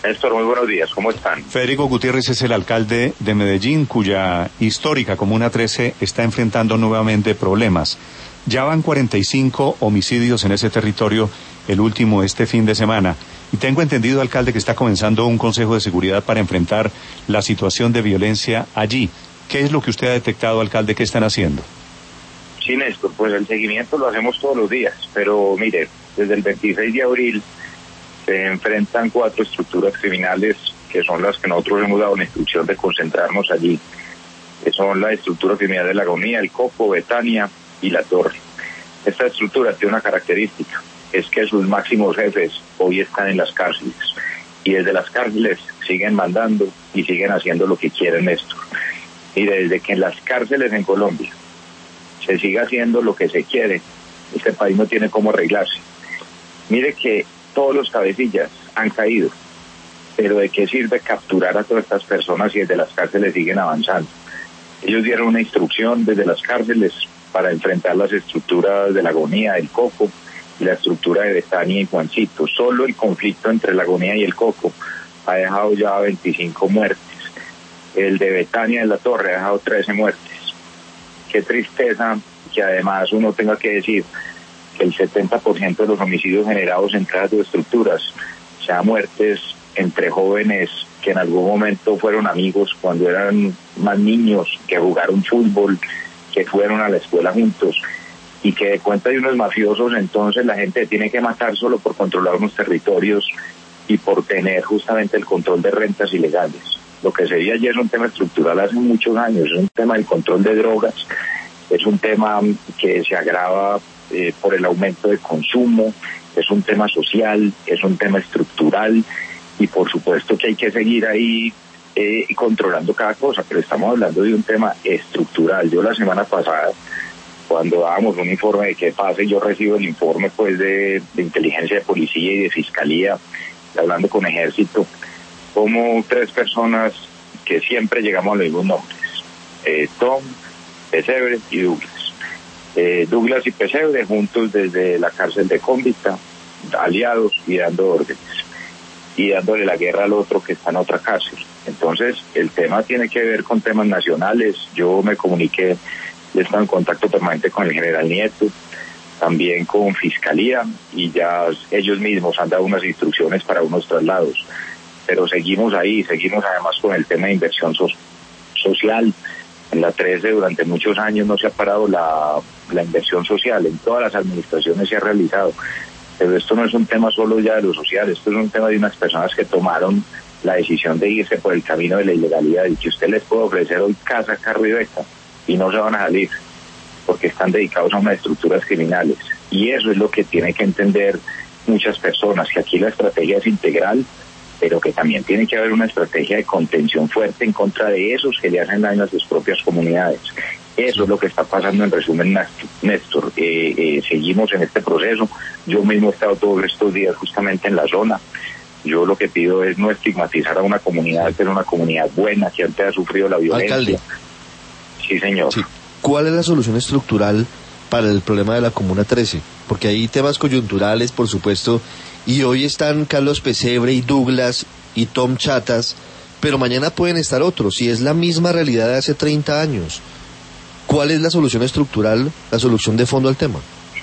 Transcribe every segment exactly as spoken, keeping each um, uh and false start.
Néstor, muy buenos días, ¿cómo están? Federico Gutiérrez es el alcalde de Medellín, cuya histórica Comuna trece está enfrentando nuevamente problemas. Ya van cuarenta y cinco homicidios en ese territorio, el último este fin de semana. Y tengo entendido, alcalde, que está comenzando un consejo de seguridad para enfrentar la situación de violencia allí. ¿Qué es lo que usted ha detectado, alcalde? ¿Qué están haciendo? Sí, Néstor, pues el seguimiento lo hacemos todos los días, pero mire, desde el veintiséis de abril se enfrentan cuatro estructuras criminales que son las que nosotros hemos dado la instrucción de concentrarnos allí, que son la estructura criminal de La Agonía, El Coco, Betania y La Torre. Esta estructura tiene una característica, es que sus máximos jefes hoy están en las cárceles y desde las cárceles siguen mandando y siguen haciendo lo que quieren, Néstor. Y desde que en las cárceles en Colombia se siga haciendo lo que se quiere, este país no tiene cómo arreglarse. Mire que todos los cabecillas han caído, pero ¿de qué sirve capturar a todas estas personas si desde las cárceles siguen avanzando? Ellos dieron una instrucción desde las cárceles para enfrentar las estructuras de La Agonía, El Coco y la estructura de Betania y Juancito. Solo el conflicto entre La Agonía y El Coco ha dejado ya veinticinco muertes. El de Betania y La Torre ha dejado trece muertes. Qué tristeza que además uno tenga que decir que el setenta por ciento de los homicidios generados entre las dos estructuras sean muertes entre jóvenes que en algún momento fueron amigos cuando eran más niños, que jugaron fútbol, que fueron a la escuela juntos, y que de cuenta de unos mafiosos entonces la gente tiene que matar solo por controlar unos territorios y por tener justamente el control de rentas ilegales. Lo que se veía ayer es un tema estructural hace muchos años, es un tema del control de drogas, es un tema que se agrava eh, por el aumento de consumo, es un tema social, es un tema estructural, y por supuesto que hay que seguir ahí eh, controlando cada cosa, pero estamos hablando de un tema estructural. Yo la semana pasada, cuando dábamos un informe de qué pasa, yo recibo el informe pues de, de inteligencia de policía y de fiscalía, hablando con ejército, como tres personas que siempre llegamos a los mismos nombres, eh, Tom, Pesebre y Douglas. Eh, Douglas y Pesebre juntos desde la cárcel de Convicta, aliados y dando órdenes, y dándole la guerra al otro que está en otra cárcel. Entonces, el tema tiene que ver con temas nacionales. Yo me comuniqué, he estado en contacto permanente con el general Nieto, también con Fiscalía, y ya ellos mismos han dado unas instrucciones para unos traslados. Pero seguimos ahí, seguimos además con el tema de inversión so- social. En la trece durante muchos años no se ha parado la, la inversión social, en todas las administraciones se ha realizado. Pero esto no es un tema solo ya de lo social, esto es un tema de unas personas que tomaron la decisión de irse por el camino de la ilegalidad y que usted les puede ofrecer hoy casa, carro y beca y no se van a salir porque están dedicados a unas estructuras criminales. Y eso es lo que tienen que entender muchas personas, que aquí la estrategia es integral, pero que también tiene que haber una estrategia de contención fuerte en contra de esos que le hacen daño a sus propias comunidades. Eso es lo que está pasando en resumen, Néstor. Eh, eh, seguimos en este proceso. Yo mismo he estado todos estos días justamente en la zona. Yo lo que pido es no estigmatizar a una comunidad que es una comunidad buena, que antes ha sufrido la violencia. Alcalde. Sí, señor. Sí. ¿Cuál es la solución estructural para el problema de la Comuna trece? Porque hay temas coyunturales, por supuesto, y hoy están Carlos Pesebre y Douglas y Tom Chatas, pero mañana pueden estar otros, y es la misma realidad de hace treinta años. ¿Cuál es la solución estructural, la solución de fondo al tema?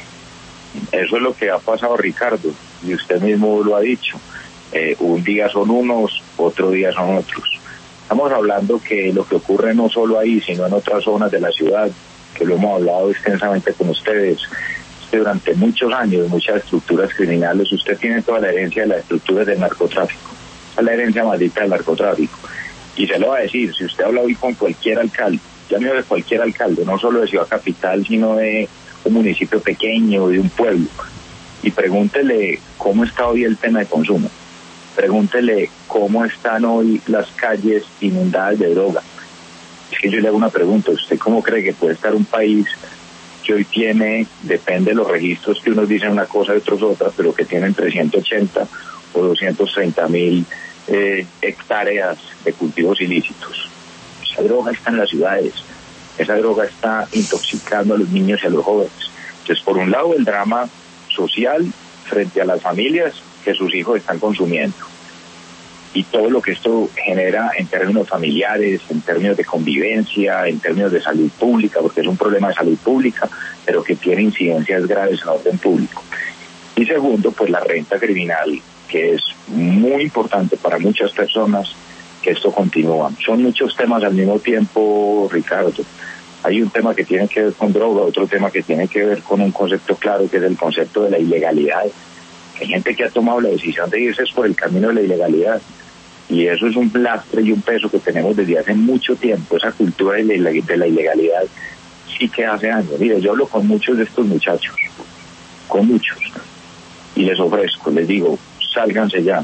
Eso es lo que ha pasado, Ricardo, y usted mismo lo ha dicho. Eh, un día son unos, otro día son otros. Estamos hablando que lo que ocurre no solo ahí, sino en otras zonas de la ciudad, que lo hemos hablado extensamente con ustedes, que durante muchos años, muchas estructuras criminales, usted tiene toda la herencia de las estructuras del narcotráfico, es la herencia maldita del narcotráfico. Y se lo va a decir, si usted habla hoy con cualquier alcalde, ya no de cualquier alcalde, no solo de Ciudad Capital, sino de un municipio pequeño, de un pueblo, y pregúntele cómo está hoy el tema de consumo, pregúntele cómo están hoy las calles inundadas de droga. Es que yo le hago una pregunta, ¿usted cómo cree que puede estar un país que hoy tiene, depende de los registros que unos dicen una cosa y otros otra, pero que tienen trescientos ochenta o doscientos treinta mil eh, hectáreas de cultivos ilícitos? Esa droga está en las ciudades, esa droga está intoxicando a los niños y a los jóvenes. Entonces, por un lado, el drama social frente a las familias que sus hijos están consumiendo. y todo lo que esto genera en términos familiares, en términos de convivencia, en términos de salud pública, porque es un problema de salud pública, pero que tiene incidencias graves en orden público. Y segundo, pues la renta criminal, que es muy importante para muchas personas, que esto continúa. Son muchos temas al mismo tiempo, Ricardo. Hay un tema que tiene que ver con droga, otro tema que tiene que ver con un concepto claro, que es el concepto de la ilegalidad. Hay gente que ha tomado la decisión de irse por el camino de la ilegalidad. Y eso es un lastre y un peso que tenemos desde hace mucho tiempo. Esa cultura de la, de la ilegalidad sí que hace años. Mire, yo hablo con muchos de estos muchachos, con muchos, y les ofrezco, les digo, sálganse ya.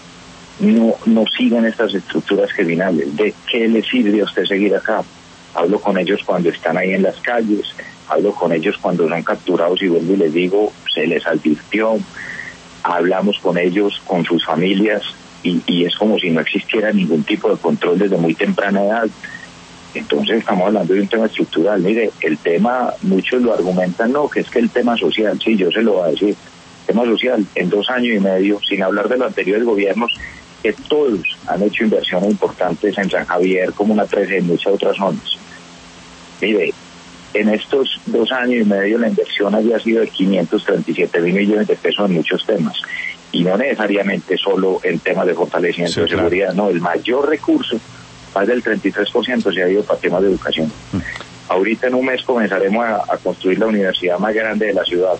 No, no sigan estas estructuras criminales. ¿De qué les sirve a usted seguir acá? Hablo con ellos cuando están ahí en las calles, hablo con ellos cuando son capturados y vuelvo y les digo, se les advirtió. Hablamos con ellos, con sus familias, y, y es como si no existiera ningún tipo de control desde muy temprana edad. Entonces estamos hablando de un tema estructural. Mire, el tema, muchos lo argumentan, no, que es que el tema social, sí, yo se lo voy a decir, el tema social, en dos años y medio, sin hablar de los anteriores gobiernos, que todos han hecho inversiones importantes en San Javier, Comuna trece y en muchas otras zonas. Mire, en estos dos años y medio la inversión había sido de quinientos treinta y siete mil millones de pesos en muchos temas. Y no necesariamente solo en temas de fortalecimiento sí, de claro. seguridad, no, el mayor recurso, más del treinta y tres por ciento se ha ido para temas de educación. Mm. Ahorita en un mes comenzaremos a, a construir la universidad más grande de la ciudad,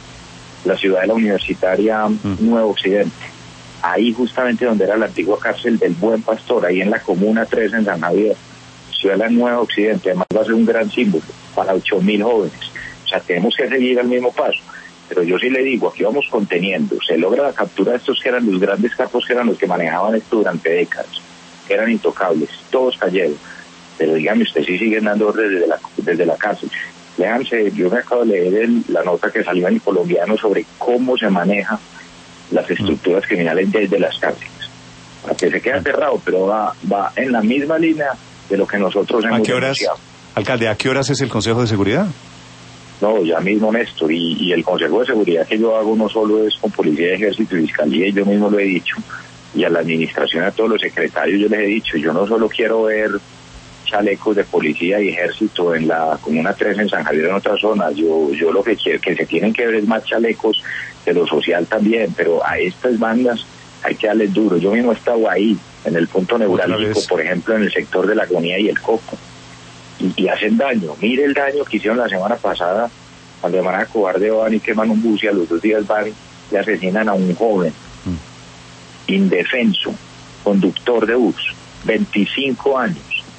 la ciudadela universitaria mm. Nuevo Occidente, ahí justamente donde era la antigua cárcel del Buen Pastor, ahí en la Comuna tres en San Javier, ciudadela Nuevo Occidente, además va a ser un gran símbolo para ocho mil jóvenes. O sea, tenemos que seguir al mismo paso. Pero yo sí le digo, aquí vamos conteniendo, se logra la captura de estos que eran los grandes capos, que eran los que manejaban esto durante décadas, que eran intocables, todos cayeron, pero dígame, usted sí siguen dando órdenes desde la, desde la cárcel. Léanse, yo me acabo de leer el, la nota que salió en El Colombiano sobre cómo se maneja las estructuras criminales desde las cárceles, para que se quede cerrado, pero va, va en la misma línea de lo que nosotros hemos ¿A qué horas, denunciado. Alcalde, ¿a qué horas es el Consejo de Seguridad? No, ya mismo, Néstor, y, y el Consejo de Seguridad que yo hago no solo es con Policía, Ejército y Fiscalía, y yo mismo lo he dicho, y a la administración, a todos los secretarios yo les he dicho, yo no solo quiero ver chalecos de Policía y Ejército en la Comuna tres en San Javier, en otras zonas, yo yo lo que quiero, que se tienen que ver es más chalecos de lo social también, pero a estas bandas hay que darles duro. Yo mismo he estado ahí, en el punto neurálgico, por ejemplo, en el sector de la Agonía y el Coco, y, y hacen daño. Mire el daño que hicieron la semana pasada, cuando de manera cobarde van y queman un bus y a los dos días van y asesinan a un joven mm. indefenso, conductor de bus, veinticinco años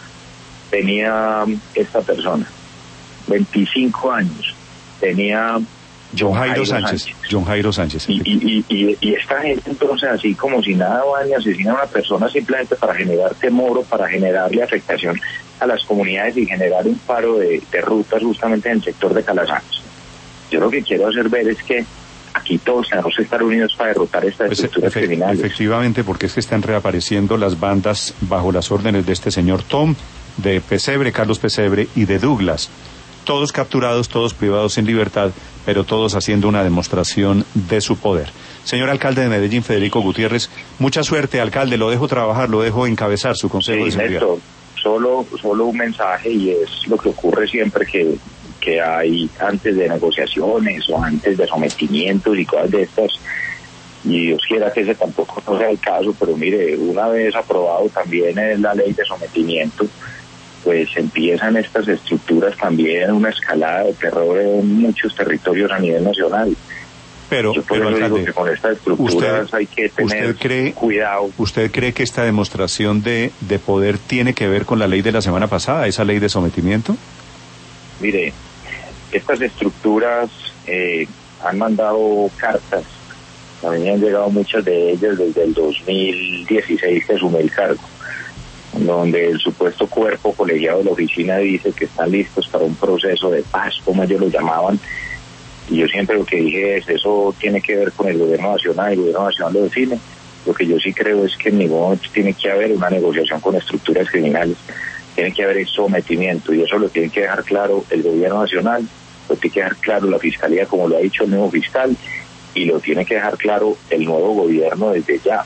tenía esta persona, veinticinco años tenía John Jairo Sánchez, Sánchez. John Jairo Sánchez. Y, y, y, y esta gente entonces así como si nada van y asesinan a una persona simplemente para generar temor o para generarle afectación a las comunidades y generar un paro de, de rutas justamente en el sector de Calasanz. Yo lo que quiero hacer ver es que aquí todos tenemos que estar unidos para derrotar estas pues estructuras efe, criminales. Efectivamente, porque es que están reapareciendo las bandas bajo las órdenes de este señor Tom, de Pesebre, Carlos Pesebre y de Douglas. Todos capturados, todos privados en libertad, pero todos haciendo una demostración de su poder. Señor alcalde de Medellín, Federico Gutiérrez, mucha suerte, alcalde, lo dejo trabajar, lo dejo encabezar su Consejo sí, de Seguridad. Néstor, solo, solo un mensaje, y es lo que ocurre siempre que, que hay antes de negociaciones o antes de sometimientos y cosas de estas, y Dios quiera que ese tampoco no sea el caso, pero mire, una vez aprobado también es la ley de sometimiento, pues empiezan estas estructuras también, una escalada de terror en muchos territorios a nivel nacional. Pero, Yo por pero eso alcalde, digo que con estas estructuras usted, hay que tener usted cree, cuidado. ¿Usted cree que esta demostración de, de poder tiene que ver con la ley de la semana pasada, esa ley de sometimiento? Mire, estas estructuras eh, han mandado cartas, a mí me han llegado muchas de ellas desde el dos mil dieciséis que asumí el cargo, donde el supuesto cuerpo colegiado de la oficina dice que están listos para un proceso de paz, como ellos lo llamaban, y yo siempre lo que dije es, eso tiene que ver con el gobierno nacional, el gobierno nacional lo define. Lo que yo sí creo es que en ningún momento tiene que haber una negociación con estructuras criminales, tiene que haber sometimiento, y eso lo tiene que dejar claro el gobierno nacional, lo tiene que dejar claro la fiscalía, como lo ha dicho el nuevo fiscal, y lo tiene que dejar claro el nuevo gobierno desde ya.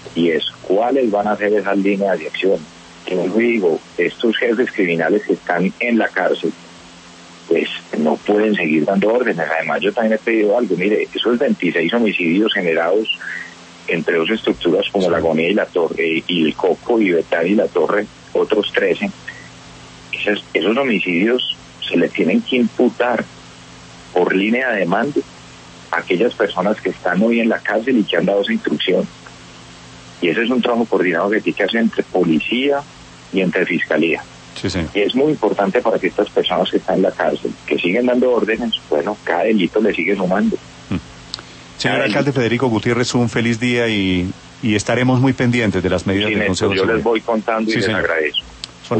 y es cuáles van a ser esas líneas de acción. Yo digo, estos jefes criminales que están en la cárcel, pues no pueden seguir dando órdenes. Además, yo también he pedido algo, mire, esos veintiséis homicidios generados entre dos estructuras como sí. la Agonía y la Torre, y el Coco y Betán y la Torre, otros trece, esos, esos homicidios se le tienen que imputar por línea de mando a aquellas personas que están hoy en la cárcel y que han dado esa instrucción. Y ese es un trabajo coordinado que tiene que hacer entre policía y entre fiscalía. Sí, sí. Y es muy importante para que estas personas que están en la cárcel, que siguen dando órdenes, bueno, cada delito le sigue sumando. Mm. Señor alcalde Federico Gutiérrez, un feliz día y, y estaremos muy pendientes de las medidas sí, del Consejo de Yo Seguridad. les voy contando y sí, les señor. agradezco.